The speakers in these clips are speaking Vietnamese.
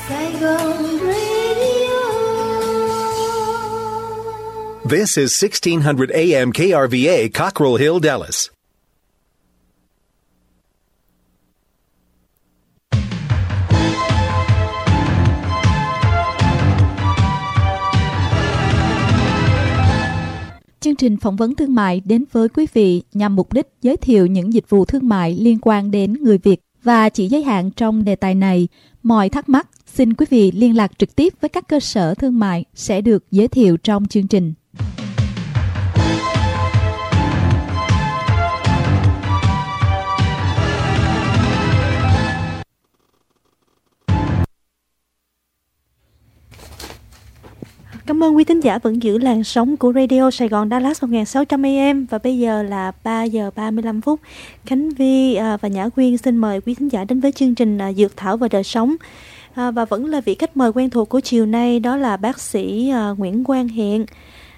Saigon Radio. This is 1600 AM KRVA, Cockrell Hill, Dallas. Chương trình phỏng vấn thương mại đến với quý vị nhằm mục đích giới thiệu những dịch vụ thương mại liên quan đến người Việt và chỉ giới hạn trong đề tài này. Mọi thắc mắc, xin quý vị liên lạc trực tiếp với các cơ sở thương mại sẽ được giới thiệu trong chương trình. Cảm ơn quý thính giả vẫn giữ làn sóng của Radio Sài Gòn Dallas 1600 AM và bây giờ là 3 giờ 35 phút. Khánh Vi và Nhã Quyên xin mời quý thính giả đến với chương trình Dược Thảo và Đời Sống. Và vẫn là vị khách mời quen thuộc của chiều nay, đó là bác sĩ Nguyễn Quang Hiện.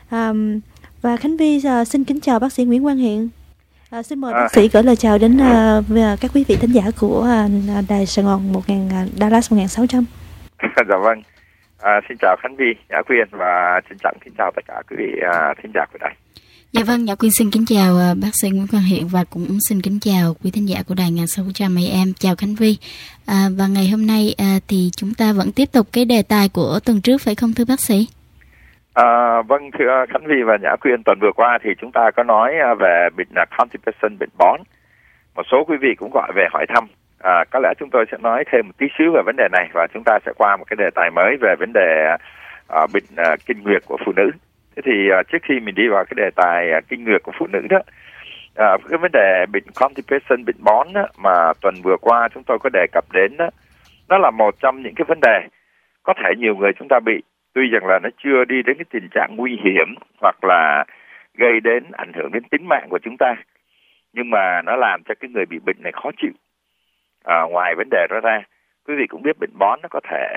Và Khánh Vi xin kính chào bác sĩ Nguyễn Quang Hiện. Xin mời bác sĩ gửi lời chào đến các quý vị thính giả của Đài Sài Gòn Dallas 1600. Dạ vâng. Xin chào Khánh Vi, Nhã Quyên và xin chào tất cả quý vị thính giả của đài. Dạ vâng, Nhã Quyên xin kính chào bác sĩ Nguyễn Quang Hiện và cũng xin kính chào quý thính giả của đài 1600 AM. Chào Khánh Vi. Và ngày hôm nay thì chúng ta vẫn tiếp tục cái đề tài của tuần trước phải không thưa bác sĩ? Vâng thưa Khánh Vi và Nhã Quyên, tuần vừa qua thì chúng ta có nói về bệnh constipation, bệnh bón. Một số quý vị cũng gọi về hỏi thăm. Có lẽ chúng tôi sẽ nói thêm một tí xíu về vấn đề này và chúng ta sẽ qua một cái đề tài mới về vấn đề bệnh kinh nguyệt của phụ nữ. Thế thì trước khi mình đi vào cái đề tài kinh nguyệt của phụ nữ đó, cái vấn đề bệnh constipation, bệnh bón đó, mà tuần vừa qua chúng tôi có đề cập đến đó là một trong những cái vấn đề có thể nhiều người chúng ta bị, tuy rằng là nó chưa đi đến cái tình trạng nguy hiểm hoặc là gây đến ảnh hưởng đến tính mạng của chúng ta, nhưng mà nó làm cho cái người bị bệnh này khó chịu. Ngoài vấn đề đó ra, quý vị cũng biết bệnh bón nó có thể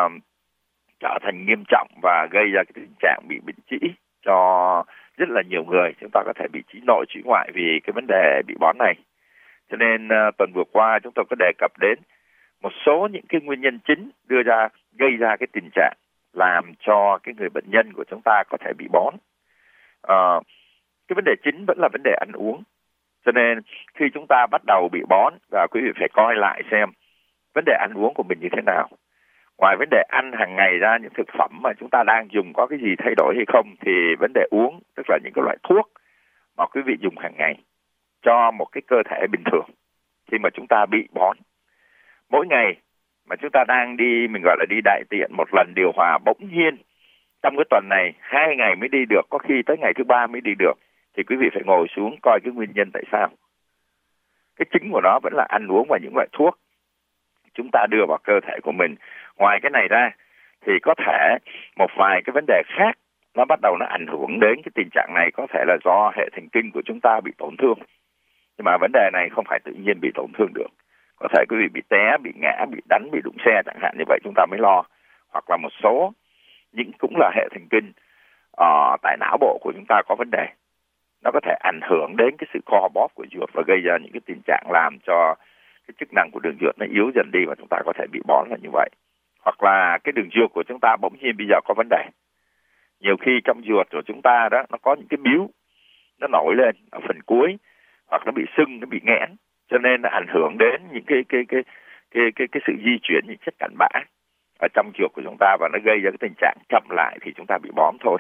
trở thành nghiêm trọng và gây ra cái tình trạng bị bệnh trĩ cho rất là nhiều người. Chúng ta có thể bị trĩ nội, trĩ ngoại vì cái vấn đề bị bón này. Cho nên tuần vừa qua chúng tôi có đề cập đến một số những cái nguyên nhân chính gây ra cái tình trạng làm cho cái người bệnh nhân của chúng ta có thể bị bón. Cái vấn đề chính vẫn là vấn đề ăn uống. Cho nên khi chúng ta bắt đầu bị bón, và quý vị phải coi lại xem vấn đề ăn uống của mình như thế nào. Ngoài vấn đề ăn hàng ngày ra, những thực phẩm mà chúng ta đang dùng có cái gì thay đổi hay không, thì vấn đề uống, tức là những cái loại thuốc mà quý vị dùng hàng ngày cho một cái cơ thể bình thường khi mà chúng ta bị bón. Mỗi ngày mà chúng ta đang đi, mình gọi là đi đại tiện một lần điều hòa, bỗng nhiên trong cái tuần này 2 ngày mới đi được, có khi tới ngày thứ 3 mới đi được, thì quý vị phải ngồi xuống coi cái nguyên nhân tại sao. Cái chính của nó vẫn là ăn uống và những loại thuốc chúng ta đưa vào cơ thể của mình. Ngoài cái này ra thì có thể một vài cái vấn đề khác nó bắt đầu nó ảnh hưởng đến cái tình trạng này, có thể là do hệ thần kinh của chúng ta bị tổn thương. Nhưng mà vấn đề này không phải tự nhiên bị tổn thương được. Có thể quý vị bị té, bị ngã, bị đánh, bị đụng xe chẳng hạn, như vậy chúng ta mới lo. Hoặc là một số những cũng là hệ thần kinh tại não bộ của chúng ta có vấn đề. Nó có thể ảnh hưởng đến cái sự co bóp của ruột và gây ra những cái tình trạng làm cho cái chức năng của đường ruột nó yếu dần đi và chúng ta có thể bị bón là như vậy. Hoặc là cái đường ruột của chúng ta bỗng nhiên bây giờ có vấn đề. Nhiều khi trong ruột của chúng ta đó nó có những cái bíu nó nổi lên ở phần cuối, hoặc nó bị sưng, nó bị nghẽn, cho nên nó ảnh hưởng đến những cái sự di chuyển những chất cặn bã ở trong ruột của chúng ta và nó gây ra cái tình trạng chậm lại thì chúng ta bị bón thôi.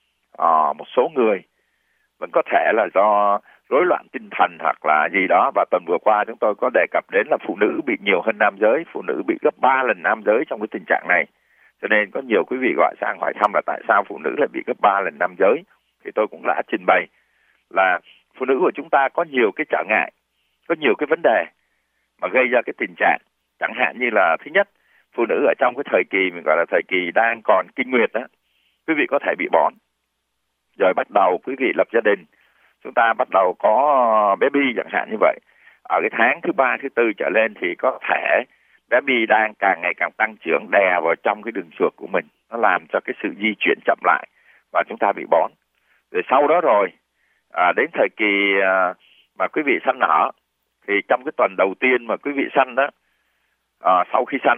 Một số người vẫn có thể là do rối loạn tinh thần hoặc là gì đó, và tuần vừa qua chúng tôi có đề cập đến là phụ nữ bị nhiều hơn nam giới, phụ nữ bị gấp 3 lần nam giới trong cái tình trạng này. Cho nên có nhiều quý vị gọi sang hỏi thăm là tại sao phụ nữ lại bị gấp 3 lần nam giới, thì tôi cũng đã trình bày là phụ nữ của chúng ta có nhiều cái trở ngại, có nhiều cái vấn đề mà gây ra cái tình trạng. Chẳng hạn như là thứ nhất, phụ nữ ở trong cái thời kỳ mình gọi là thời kỳ đang còn kinh nguyệt đó, quý vị có thể bị bón. Rồi bắt đầu quý vị lập gia đình, chúng ta bắt đầu có baby chẳng hạn như vậy. Ở cái tháng thứ 3, thứ 4 trở lên thì có thể baby đang càng ngày càng tăng trưởng đè vào trong cái đường ruột của mình. Nó làm cho cái sự di chuyển chậm lại và chúng ta bị bón. Rồi sau đó rồi, đến thời kỳ mà quý vị sanh nở, thì trong cái tuần đầu tiên mà quý vị sanh đó, sau khi sanh đó,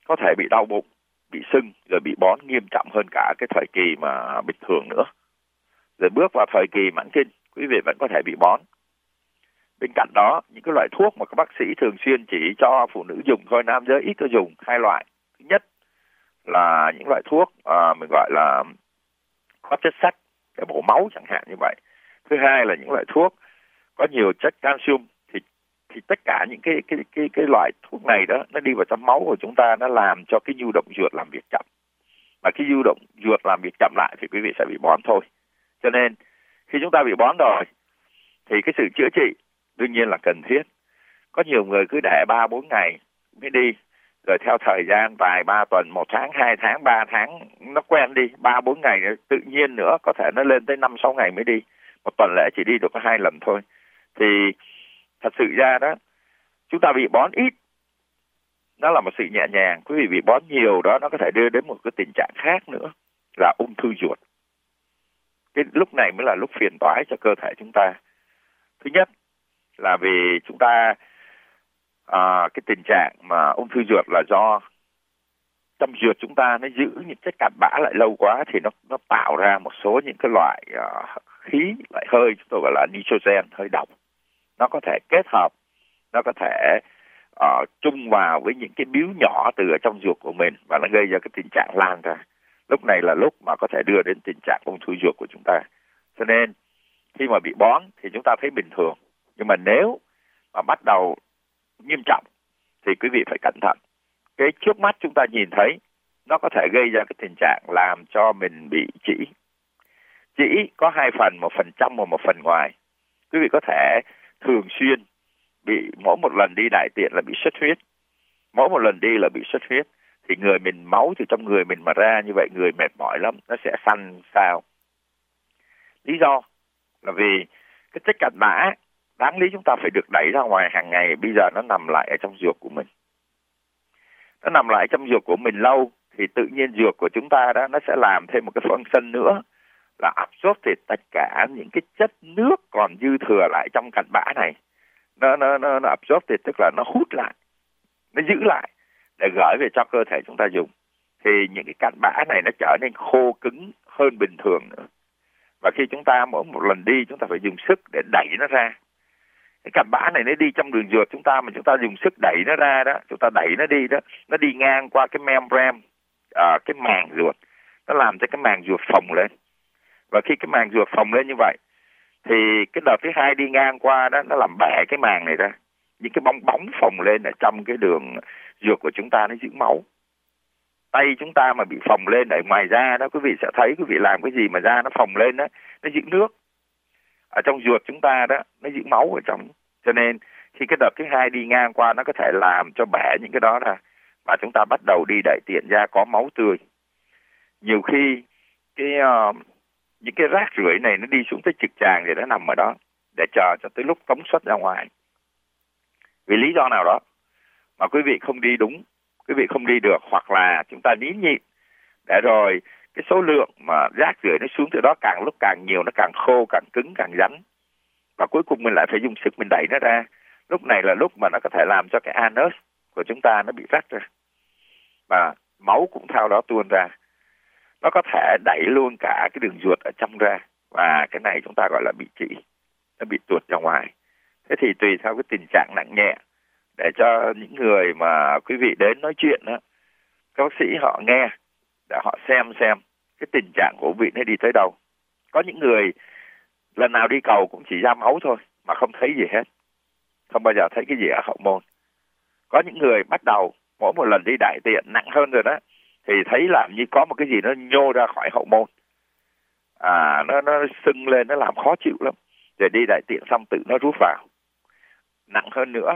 có thể bị đau bụng, bị sưng, rồi bị bón nghiêm trọng hơn cả cái thời kỳ mà bình thường nữa. Rồi bước vào thời kỳ mãn kinh, quý vị vẫn có thể bị bón. Bên cạnh đó, những cái loại thuốc mà các bác sĩ thường xuyên chỉ cho phụ nữ dùng thôi, nam giới ít có dùng, 2 loại. Thứ nhất là những loại thuốc mình gọi là có chất sắt để bổ máu chẳng hạn như vậy. Thứ hai là những loại thuốc có nhiều chất calcium. Thì tất cả những cái loại thuốc này đó, nó đi vào trong máu của chúng ta, nó làm cho cái nhu động ruột làm việc chậm. Và cái nhu động ruột làm việc chậm lại thì quý vị sẽ bị bón thôi. Cho nên khi chúng ta bị bón rồi thì cái sự chữa trị đương nhiên là cần thiết. Có nhiều người cứ để 3-4 ngày mới đi, rồi theo thời gian vài 3 tuần, 1 tháng, 2 tháng, 3 tháng nó quen đi, 3-4 ngày tự nhiên nữa có thể nó lên tới 5-6 ngày mới đi. Một tuần lễ chỉ đi được có 2 lần thôi. Thì thật sự ra đó, chúng ta bị bón ít, nó là một sự nhẹ nhàng. Quý vị bị bón nhiều đó, nó có thể đưa đến một cái tình trạng khác nữa là ung thư ruột. Cái lúc này mới là lúc phiền toái cho cơ thể chúng ta. Thứ nhất là vì chúng ta cái tình trạng mà ung thư ruột là do trong ruột chúng ta nó giữ những chất cặn bã lại lâu quá, thì nó tạo ra một số những cái loại khí, loại hơi chúng tôi gọi là nitrogen, hơi độc. Nó có thể kết hợp, nó có thể chung vào với những cái biếu nhỏ từ ở trong ruột của mình, và nó gây ra cái tình trạng lan ra. Lúc này là lúc mà có thể đưa đến tình trạng ung thư ruột của chúng ta. Cho nên khi mà bị bón thì chúng ta thấy bình thường, nhưng mà nếu mà bắt đầu nghiêm trọng thì quý vị phải cẩn thận. Cái trước mắt chúng ta nhìn thấy nó có thể gây ra cái tình trạng làm cho mình bị trĩ. Trĩ có 2 phần, 1 phần trong và 1 phần ngoài. Quý vị có thể thường xuyên bị, mỗi một lần đi đại tiện là bị xuất huyết, mỗi một lần đi là bị xuất huyết, thì người mình, máu từ trong người mình mà ra như vậy, người mệt mỏi lắm, nó sẽ săn sao. Lý do là vì cái chất cặn bã đáng lý chúng ta phải được đẩy ra ngoài hàng ngày, bây giờ nó nằm lại ở trong ruột của mình. Nó nằm lại trong ruột của mình lâu thì tự nhiên ruột của chúng ta đó, nó sẽ làm thêm một cái function nữa là absorb thì tất cả những cái chất nước còn dư thừa lại trong cặn bã này. Nó absorb thì tức là nó hút lại, nó giữ lại để gửi về cho cơ thể chúng ta dùng. Thì những cái cặn bã này nó trở nên khô cứng hơn bình thường nữa. Và khi chúng ta mỗi một lần đi, chúng ta phải dùng sức để đẩy nó ra. Cái cặn bã này nó đi trong đường ruột chúng ta, mà chúng ta dùng sức đẩy nó ra đó, chúng ta đẩy nó đi đó, nó đi ngang qua cái membrane, cái màng ruột, nó làm cho cái màng ruột phồng lên. Và khi cái màng ruột phồng lên như vậy thì cái đợt thứ hai đi ngang qua đó, nó làm bẻ cái màng này ra. Những cái bong bóng phồng lên ở trong cái đường ruột của chúng ta, nó giữ máu. Tay chúng ta mà bị phồng lên ở ngoài da đó, quý vị sẽ thấy quý vị làm cái gì mà da nó phồng lên đó, nó giữ nước. Ở trong ruột chúng ta đó, nó giữ máu ở trong. Cho nên khi cái đợt thứ hai đi ngang qua, nó có thể làm cho bẻ những cái đó ra, và chúng ta bắt đầu đi đại tiện ra có máu tươi. Nhiều khi những cái rác rưởi này nó đi xuống tới trực tràng thì nó nằm ở đó để chờ cho tới lúc phóng xuất ra ngoài. Vì lý do nào đó mà quý vị không đi đúng, quý vị không đi được, hoặc là chúng ta nín nhịn, để rồi cái số lượng mà rác rưởi nó xuống từ đó càng lúc càng nhiều, nó càng khô, càng cứng, càng rắn. Và cuối cùng mình lại phải dùng sức mình đẩy nó ra. Lúc này là lúc mà nó có thể làm cho cái anus của chúng ta nó bị rách ra. Và máu cũng theo đó tuôn ra. Nó có thể đẩy luôn cả cái đường ruột ở trong ra. Và cái này chúng ta gọi là bị trĩ. Nó bị tuột ra ngoài. Thế thì tùy theo cái tình trạng nặng nhẹ, để cho những người mà quý vị đến nói chuyện đó, các bác sĩ họ nghe, để họ xem cái tình trạng của quý vị nó đi tới đâu. Có những người lần nào đi cầu cũng chỉ ra máu thôi mà không thấy gì hết, không bao giờ thấy cái gì ở hậu môn. Có những người bắt đầu mỗi một lần đi đại tiện nặng hơn rồi đó, thì thấy làm như có một cái gì nó nhô ra khỏi hậu môn, nó sưng lên, nó làm khó chịu lắm. Rồi đi đại tiện xong tự nó rút vào. Nặng hơn nữa,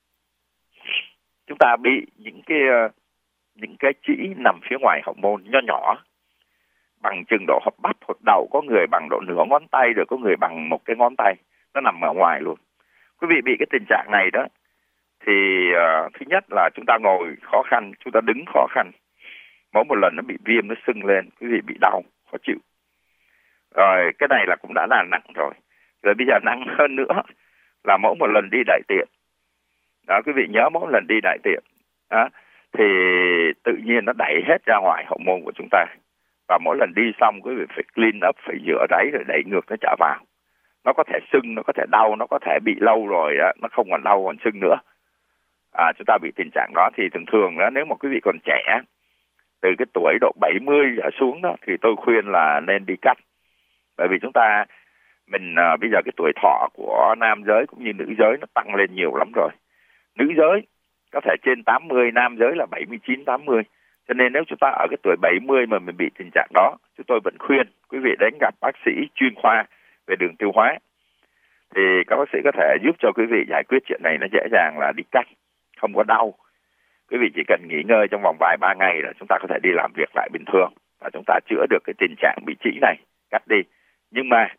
chúng ta bị những cái trĩ nằm phía ngoài hậu môn nho nhỏ, bằng chừng độ hộp bắp hột đầu, có người bằng độ nửa ngón tay, rồi có người bằng một cái ngón tay, nó nằm ở ngoài luôn. Quý vị bị cái tình trạng này đó thì thứ nhất là chúng ta ngồi khó khăn, chúng ta đứng khó khăn. Mỗi một lần nó bị viêm, nó sưng lên, quý vị bị đau, khó chịu. Rồi cái này là cũng đã là nặng rồi. Rồi bây giờ nặng hơn nữa là mỗi một lần đi đại tiện. Đó, quý vị nhớ mỗi lần đi đại tiện. Đó, thì tự nhiên nó đẩy hết ra ngoài hậu môn của chúng ta. Và mỗi lần đi xong quý vị phải clean up, phải rửa ráy rồi đẩy ngược nó trở vào. Nó có thể sưng, nó có thể đau, nó có thể bị lâu rồi á, nó không còn đau còn sưng nữa. Chúng ta bị tình trạng đó thì thường thường đó, nếu mà quý vị còn trẻ, từ cái tuổi độ 70 trở xuống đó, thì tôi khuyên là nên đi cắt. Bởi vì mình bây giờ cái tuổi thọ của nam giới cũng như nữ giới nó tăng lên nhiều lắm rồi. Nữ giới có thể trên 80, nam giới là 79, 80. Cho nên nếu chúng ta ở cái tuổi 70 mà mình bị tình trạng đó, chúng tôi vẫn khuyên quý vị đến gặp bác sĩ chuyên khoa về đường tiêu hóa. Thì các bác sĩ có thể giúp cho quý vị giải quyết chuyện này nó dễ dàng, là đi cắt, không có đau. Quý vị chỉ cần nghỉ ngơi trong vòng vài 3 ngày là chúng ta có thể đi làm việc lại bình thường. Và chúng ta chữa được cái tình trạng bị trĩ này, cắt đi. Nhưng mà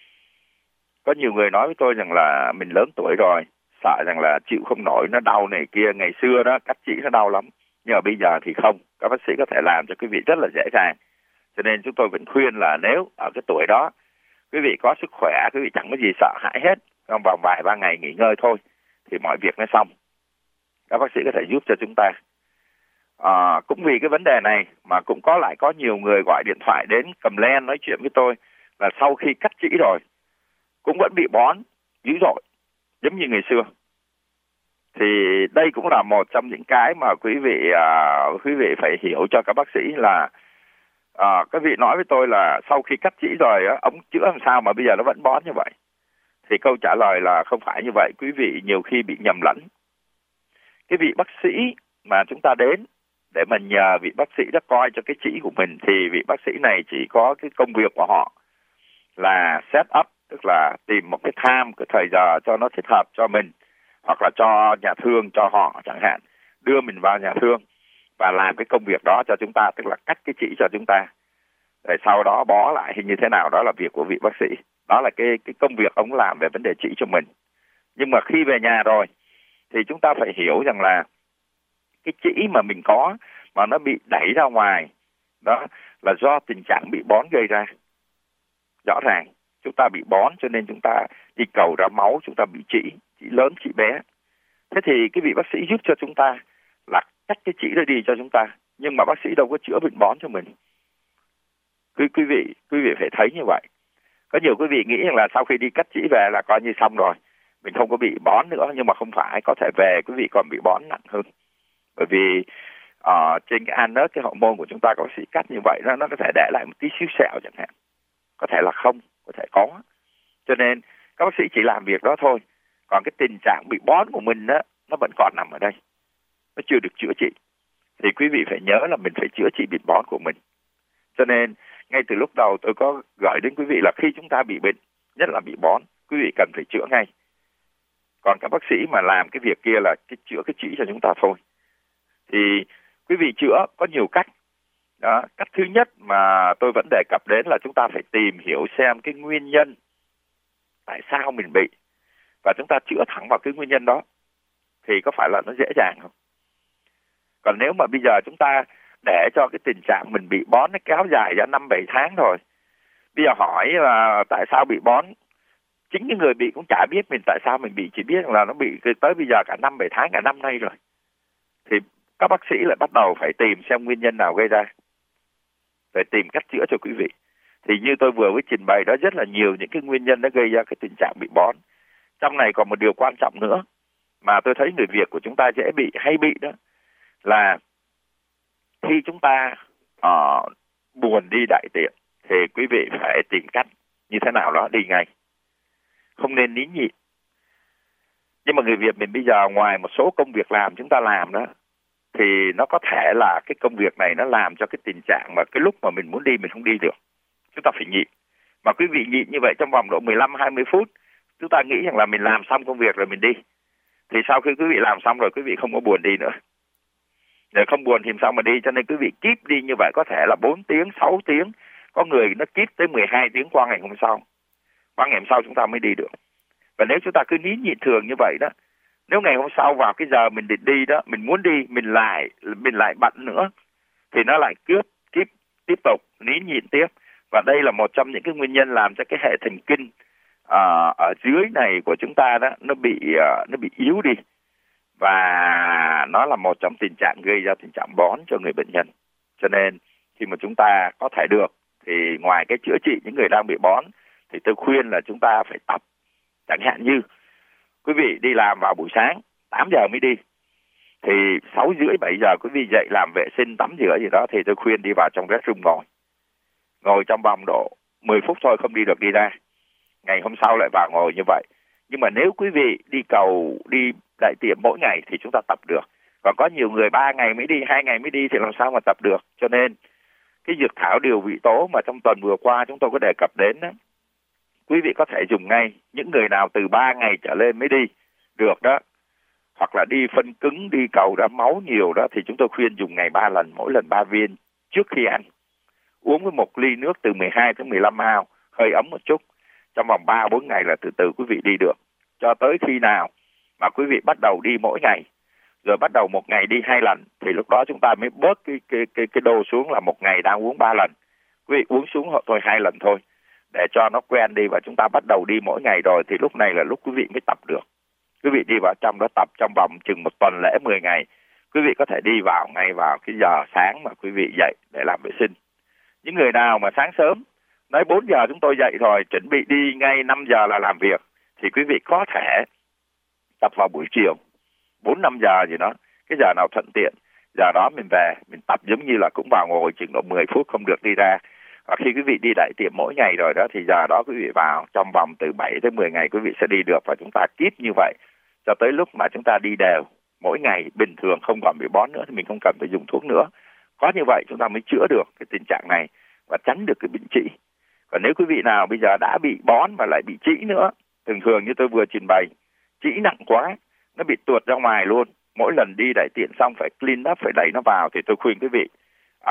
có nhiều người nói với tôi rằng là mình lớn tuổi rồi, sợ rằng là chịu không nổi, nó đau này kia. Ngày xưa đó cắt trĩ nó đau lắm, nhưng mà bây giờ thì không. Các bác sĩ có thể làm cho quý vị rất là dễ dàng. Cho nên chúng tôi vẫn khuyên là nếu ở cái tuổi đó quý vị có sức khỏe, quý vị chẳng có gì sợ hãi hết, trong vòng vài 3 ngày nghỉ ngơi thôi thì mọi việc nó xong. Các bác sĩ có thể giúp cho chúng ta. Cũng vì cái vấn đề này mà cũng có nhiều người gọi điện thoại đến comment nói chuyện với tôi là sau khi cắt trĩ rồi cũng vẫn bị bón dữ dội giống như ngày xưa. Thì đây cũng là một trong những cái mà quý vị phải hiểu cho các bác sĩ là các vị nói với tôi là sau khi cắt trĩ rồi ông chữa làm sao mà bây giờ nó vẫn bón như vậy. Thì câu trả lời là không phải như vậy. Quý vị nhiều khi bị nhầm lẫn. Cái vị bác sĩ mà chúng ta đến để mà nhờ vị bác sĩ đó coi cho cái trĩ của mình, thì vị bác sĩ này chỉ có cái công việc của họ là set up, tức là tìm một cái time, cái thời giờ cho nó thích hợp cho mình, hoặc là cho nhà thương cho họ chẳng hạn, đưa mình vào nhà thương và làm cái công việc đó cho chúng ta, tức là cắt cái trĩ cho chúng ta. Rồi sau đó bó lại hay như thế nào đó là việc của vị bác sĩ. Đó là cái công việc ông làm về vấn đề trĩ cho mình. Nhưng mà khi về nhà rồi thì chúng ta phải hiểu rằng là cái trĩ mà mình có mà nó bị đẩy ra ngoài đó là do tình trạng bị bón gây ra. Rõ ràng chúng ta bị bón cho nên chúng ta đi cầu ra máu, chúng ta bị trĩ lớn, trĩ bé. Thế thì cái vị bác sĩ giúp cho chúng ta là cắt cái trĩ đó đi cho chúng ta, nhưng mà bác sĩ đâu có chữa bệnh bón cho mình. Quý vị phải thấy như vậy. Có nhiều quý vị nghĩ rằng là sau khi đi cắt trĩ về là coi như xong rồi, mình không có bị bón nữa, nhưng mà không phải, có thể về quý vị còn bị bón nặng hơn. Bởi vì trên cái anus, cái hậu môn của chúng ta, có bác sĩ cắt như vậy nó có thể để lại một tí xíu sẹo chẳng hạn, có thể là không, có thể có. Cho nên các bác sĩ chỉ làm việc đó thôi. Còn cái tình trạng bị bón của mình đó, nó vẫn còn nằm ở đây, nó chưa được chữa trị. Thì quý vị phải nhớ là mình phải chữa trị bệnh bón của mình. Cho nên ngay từ lúc đầu tôi có gửi đến quý vị là khi chúng ta bị bệnh, nhất là bị bón, quý vị cần phải chữa ngay. Còn các bác sĩ mà làm cái việc kia là chữa cái trĩ cho chúng ta thôi. Thì quý vị chữa có nhiều cách. Đó, cách thứ nhất mà tôi vẫn đề cập đến là chúng ta phải tìm hiểu xem cái nguyên nhân tại sao mình bị, và chúng ta chữa thẳng vào cái nguyên nhân đó thì có phải là nó dễ dàng không? Còn nếu mà bây giờ chúng ta để cho cái tình trạng mình bị bón nó kéo dài ra 5-7 tháng rồi, bây giờ hỏi là tại sao bị bón, chính cái người bị cũng chả biết mình tại sao mình bị, chỉ biết là nó bị tới bây giờ cả 5-7 tháng, cả năm nay rồi. Thì các bác sĩ lại bắt đầu phải tìm xem nguyên nhân nào gây ra, phải tìm cách chữa cho quý vị. Thì như tôi vừa mới trình bày đó, rất là nhiều những cái nguyên nhân đã gây ra cái tình trạng bị bón. Trong này còn một điều quan trọng nữa mà tôi thấy người Việt của chúng ta hay bị đó là khi chúng ta buồn đi đại tiện thì quý vị phải tìm cách như thế nào đó đi ngay, không nên nín nhịn. Nhưng mà người Việt mình bây giờ ngoài một số công việc làm chúng ta làm đó, thì nó có thể là cái công việc này nó làm cho cái tình trạng mà cái lúc mà mình muốn đi mình không đi được. Chúng ta phải nhịn. Mà quý vị nhịn như vậy trong vòng độ 15-20 phút, chúng ta nghĩ rằng là mình làm xong công việc rồi mình đi. Thì sau khi quý vị làm xong rồi, quý vị không có buồn đi nữa. Rồi không buồn thì sao mà đi, cho nên quý vị keep đi như vậy có thể là 4 tiếng, 6 tiếng. Có người nó keep tới 12 tiếng qua ngày hôm sau. Qua ngày hôm sau chúng ta mới đi được. Và nếu chúng ta cứ nín nhịn thường như vậy đó, nếu ngày hôm sau vào cái giờ mình định đi đó, mình muốn đi, mình lại bận nữa, thì nó lại tiếp tục nín nhịn tiếp. Và đây là một trong những cái nguyên nhân làm cho cái hệ thần kinh ở dưới này của chúng ta đó nó bị yếu đi. và nó là một trong tình trạng gây ra tình trạng bón cho người bệnh nhân. Cho nên khi mà chúng ta có thể được thì ngoài cái chữa trị những người đang bị bón thì tôi khuyên là chúng ta phải tập. Chẳng hạn như quý vị đi làm vào buổi sáng 8 giờ mới đi, thì 6 rưỡi 7 giờ quý vị dậy làm vệ sinh tắm rửa gì đó, thì tôi khuyên đi vào trong restroom ngồi trong vòng độ 10 phút thôi, không đi được đi ra. Ngày hôm sau lại vào ngồi như vậy. Nhưng mà nếu quý vị đi cầu, đi đại tiện mỗi ngày thì chúng ta tập được. Còn có nhiều người 3 ngày mới đi, 2 ngày mới đi thì làm sao mà tập được. Cho nên cái dược thảo điều vị tố mà trong tuần vừa qua chúng tôi có đề cập đến đó, quý vị có thể dùng ngay. Những người nào từ 3 ngày trở lên mới đi được đó, hoặc là đi phân cứng, đi cầu ra máu nhiều đó, thì chúng tôi khuyên dùng ngày 3 lần, mỗi lần 3 viên trước khi ăn. Uống với một ly nước từ 12 tới 15 ml, hơi ấm một chút. Trong vòng 3-4 ngày là từ từ quý vị đi được. Cho tới khi nào mà quý vị bắt đầu đi mỗi ngày, rồi bắt đầu một ngày đi 2 lần, thì lúc đó chúng ta mới bớt cái đô xuống là một ngày đang uống 3 lần. Quý vị uống xuống thôi 2 lần thôi, để cho nó quen đi, và chúng ta bắt đầu đi mỗi ngày rồi thì lúc này là lúc quý vị mới tập được. Quý vị đi vào trong đó tập trong vòng chừng 1 tuần lễ 10 ngày, quý vị có thể đi vào ngay vào cái giờ sáng mà quý vị dậy để làm vệ sinh. Những người nào mà sáng sớm nói 4 giờ chúng tôi dậy rồi, chuẩn bị đi ngay 5 giờ là làm việc, thì quý vị có thể tập vào buổi chiều 4-5 giờ gì đó, cái giờ nào thuận tiện. Giờ đó mình về mình tập giống như là cũng vào ngồi chừng độ 10 phút, không được đi ra. Và khi quý vị đi đại tiện mỗi ngày rồi đó, thì giờ đó quý vị vào trong vòng từ 7 tới 10 ngày quý vị sẽ đi được. Và chúng ta keep như vậy cho tới lúc mà chúng ta đi đều mỗi ngày bình thường, không còn bị bón nữa, thì mình không cần phải dùng thuốc nữa. Có như vậy chúng ta mới chữa được cái tình trạng này và tránh được cái bệnh trĩ. Còn nếu quý vị nào bây giờ đã bị bón và lại bị trĩ nữa, thường thường như tôi vừa trình bày, trĩ nặng quá, nó bị tuột ra ngoài luôn. Mỗi lần đi đại tiện xong phải clean up, phải đẩy nó vào, thì tôi khuyên quý vị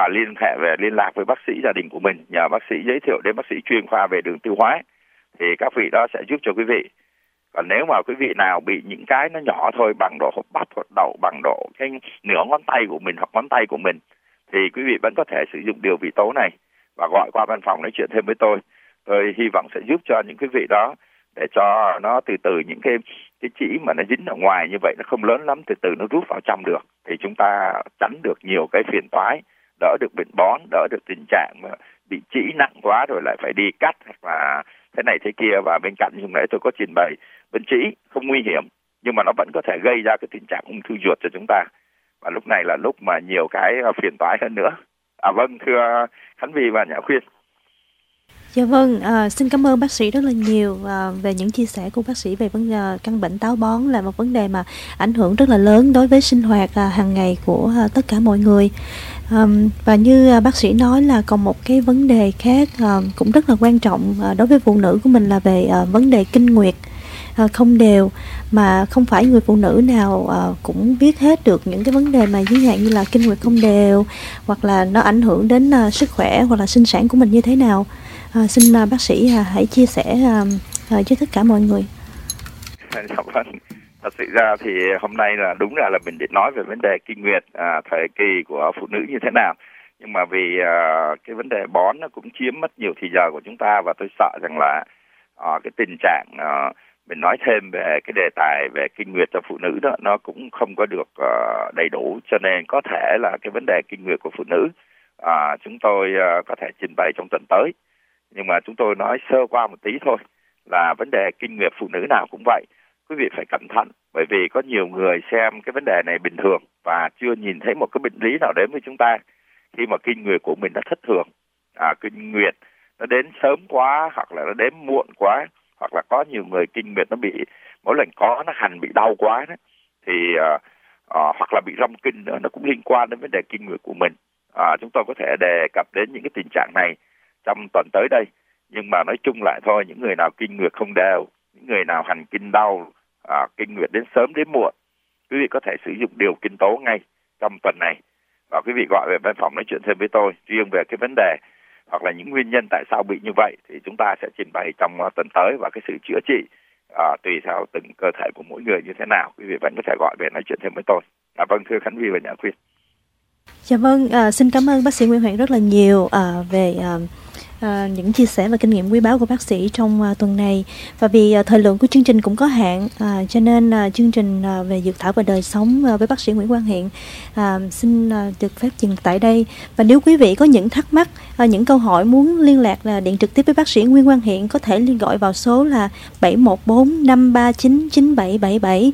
liên lạc với bác sĩ gia đình của mình, nhờ bác sĩ giới thiệu đến bác sĩ chuyên khoa về đường tiêu hóa, thì các vị đó sẽ giúp cho quý vị. Còn nếu mà quý vị nào bị những cái nó nhỏ thôi, bằng độ hộp bắp hoặc đậu, bằng độ cái nửa ngón tay của mình hoặc ngón tay của mình, thì quý vị vẫn có thể sử dụng điều vị tố này và gọi qua văn phòng nói chuyện thêm với tôi. Tôi hy vọng sẽ giúp cho những quý vị đó, để cho nó từ từ những cái trĩ mà nó dính ở ngoài như vậy nó không lớn lắm, từ từ nó rút vào trong được, thì chúng ta tránh được nhiều cái phiền toái, đỡ được bệnh bón, đỡ được tình trạng mà bị trĩ nặng quá rồi lại phải đi cắt hoặc là thế này thế kia. Và bên cạnh như nãy tôi có trình bày, bệnh trĩ không nguy hiểm nhưng mà nó vẫn có thể gây ra cái tình trạng ung thư ruột cho chúng ta, và lúc này là lúc mà nhiều cái phiền toái hơn nữa. Vâng, thưa Khánh Vy và Nhã Khuyên. Dạ vâng, xin cảm ơn bác sĩ rất là nhiều về những chia sẻ của bác sĩ về vấn đề căn bệnh táo bón, là một vấn đề mà ảnh hưởng rất là lớn đối với sinh hoạt hàng ngày của tất cả mọi người. Và như bác sĩ nói là còn một cái vấn đề khác cũng rất là quan trọng đối với phụ nữ của mình, là về vấn đề kinh nguyệt không đều, mà không phải người phụ nữ nào cũng biết hết được những cái vấn đề mà ví dụ như là kinh nguyệt không đều, hoặc là nó ảnh hưởng đến sức khỏe hoặc là sinh sản của mình như thế nào. Xin bác sĩ hãy chia sẻ cho tất cả mọi người. Thật sự ra thì hôm nay là đúng là mình định nói về vấn đề kinh nguyệt thời kỳ của phụ nữ như thế nào, nhưng mà vì cái vấn đề bón nó cũng chiếm mất nhiều thời giờ của chúng ta, và tôi sợ rằng là cái tình trạng mình nói thêm về cái đề tài về kinh nguyệt cho phụ nữ đó nó cũng không có được đầy đủ, cho nên có thể là cái vấn đề kinh nguyệt của phụ nữ chúng tôi có thể trình bày trong tuần tới. Nhưng mà chúng tôi nói sơ qua một tí thôi, là vấn đề kinh nguyệt phụ nữ nào cũng vậy. Quý vị phải cẩn thận, bởi vì có nhiều người xem cái vấn đề này bình thường và chưa nhìn thấy một cái bệnh lý nào đến với chúng ta khi mà kinh nguyệt của mình nó thất thường. Kinh nguyệt nó đến sớm quá, hoặc là nó đến muộn quá, hoặc là có nhiều người kinh nguyệt nó bị mỗi lần có nó hành bị đau quá đó, thì hoặc là bị rong kinh nữa, nó cũng liên quan đến vấn đề kinh nguyệt của mình. Chúng tôi có thể đề cập đến những cái tình trạng này trong tuần tới đây, nhưng mà nói chung lại thôi, những người nào kinh nguyệt không đều, những người nào hành kinh đau, kinh nguyệt đến sớm đến muộn, quý vị có thể sử dụng điều kinh tố ngay trong tuần này, và quý vị gọi về văn phòng nói chuyện thêm với tôi riêng về cái vấn đề hoặc là những nguyên nhân tại sao bị như vậy, thì chúng ta sẽ trình bày trong tuần tới, và cái sự chữa trị tùy theo từng cơ thể của mỗi người như thế nào, quý vị vẫn có thể gọi về nói chuyện thêm với tôi. Vâng, thưa Khánh Vy và Nhã Khuyên. Dạ vâng, xin cảm ơn bác sĩ Nguyễn Hoàng rất là nhiều về những chia sẻ và kinh nghiệm quý báu của bác sĩ trong tuần này. Và vì thời lượng của chương trình cũng có hạn, cho nên chương trình về dược thảo và đời sống với bác sĩ Nguyễn Quang Hiện xin được phép dừng tại đây. Và nếu quý vị có những thắc mắc, những câu hỏi muốn liên lạc là điện trực tiếp với bác sĩ Nguyễn Quang Hiện, có thể gọi vào số là 714-539-9777,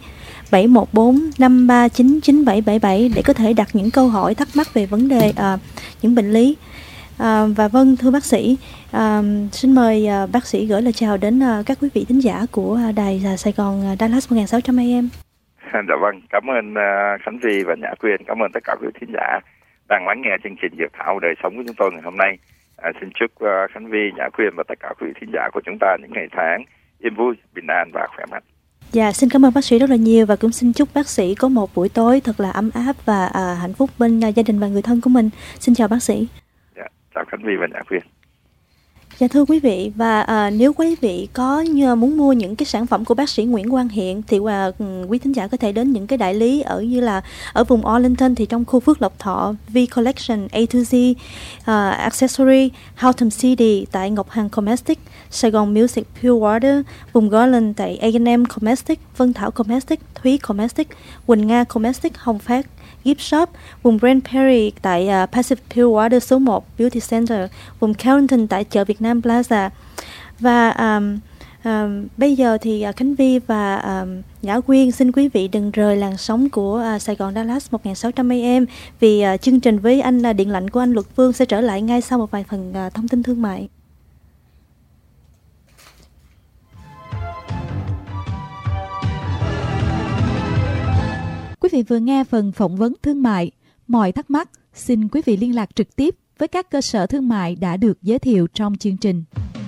714-539-9777 để có thể đặt những câu hỏi thắc mắc về vấn đề những bệnh lý. Và vâng, thưa bác sĩ, xin mời bác sĩ gửi lời chào đến các quý vị thính giả của đài Sài Gòn Dallas 1600 AM. Dạ vâng, cảm ơn Khánh Vy và Nhã Quyên, cảm ơn tất cả quý thính giả đang lắng nghe chương trình Dược thảo đời sống của chúng tôi ngày hôm nay. Xin chúc Khánh Vy, Nhã Quyên và tất cả quý thính giả của chúng ta những ngày tháng yên vui, bình an và khỏe mạnh. Dạ, xin cảm ơn bác sĩ rất là nhiều và cũng xin chúc bác sĩ có một buổi tối thật là ấm áp và hạnh phúc bên gia đình và người thân của mình. Xin chào bác sĩ. Chào Khánh Vy và Nhã Quyên. Dạ thưa quý vị, và nếu quý vị có muốn mua những cái sản phẩm của bác sĩ Nguyễn Quang Hiện thì quý thính giả có thể đến những cái đại lý ở vùng Arlington, thì trong khu Phước Lộc Thọ, V Collection, A to Z, Accessory, Houghton City tại Ngọc Hằng Cosmetic, Sài Gòn Music Pure Water, vùng Garland tại A&M Cosmetic, Vân Thảo Cosmetic, Thúy Cosmetic, Quỳnh Nga Cosmetic, Hồng Phát Gift Shop, vùng Brand Perry tại Pacific Pure Water số 1 Beauty Center, vùng Carrington tại chợ Việt Nam Plaza. Và bây giờ thì Khánh Vy và Nhã Quyên xin quý vị đừng rời làn sóng của Sài Gòn Dallas 1600 AM, vì chương trình với anh điện lạnh của anh Luật Phương sẽ trở lại ngay sau một vài phần thông tin thương mại. Quý vị vừa nghe phần phỏng vấn thương mại. Mọi thắc mắc, xin quý vị liên lạc trực tiếp với các cơ sở thương mại đã được giới thiệu trong chương trình.